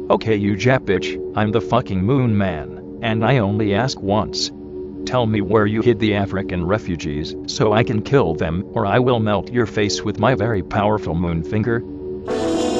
Okay, you Jap bitch, I'm the fucking Moon Man, and I only ask once. Tell me where you hid the African refugees so I can kill them, or I will melt your face with my very powerful moon finger.